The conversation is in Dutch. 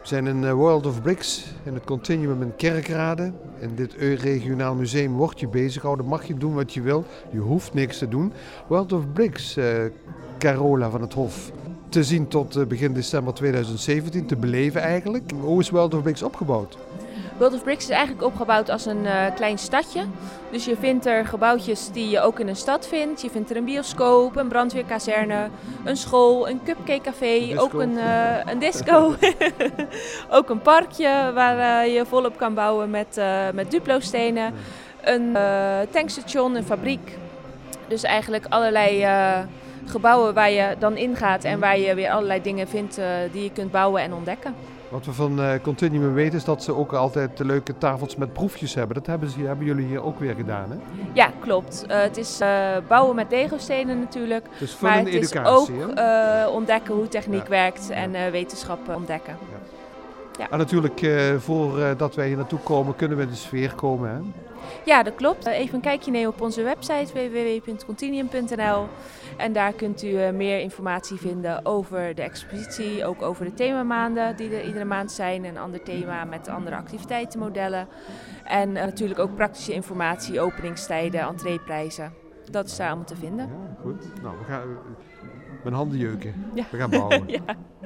We zijn in World of Bricks in het Continuum in Kerkrade. In dit regionaal museum word je bezig gehouden. Mag je doen wat je wil. Je hoeft niks te doen. World of Bricks, Carola van het Hof. Te zien tot begin december 2017, te beleven eigenlijk. Hoe is World of Bricks opgebouwd? World of Bricks is eigenlijk opgebouwd als een klein stadje. Dus je vindt er gebouwtjes die je ook in een stad vindt. Je vindt er een bioscoop, een brandweerkazerne, een school, een cupcakecafé, ook een disco. Ook een parkje waar je volop kan bouwen met Duplo-stenen. Een tankstation, een fabriek. Dus eigenlijk allerlei gebouwen waar je dan ingaat en waar je weer allerlei dingen vindt die je kunt bouwen en ontdekken. Wat we van Continuum weten is dat ze ook altijd leuke tafels met proefjes hebben. Dat hebben jullie hier ook weer gedaan, hè? Ja, klopt. Het is bouwen met Lego-stenen natuurlijk. Dus maar het educatie, is ook ontdekken hoe techniek werkt en wetenschap ontdekken. Ja. Ja. En natuurlijk, voordat wij hier naartoe komen, kunnen we in de sfeer komen, hè? Ja, dat klopt. Even een kijkje nemen op onze website www.continuum.nl en daar kunt u meer informatie vinden over de expositie, ook over de themamaanden die er iedere maand zijn, een ander thema met andere activiteitenmodellen en natuurlijk ook praktische informatie, openingstijden, entreeprijzen. Dat is daar allemaal te vinden. Ja, goed. Nou, we gaan mijn handen jeuken. Ja. We gaan bouwen. Ja.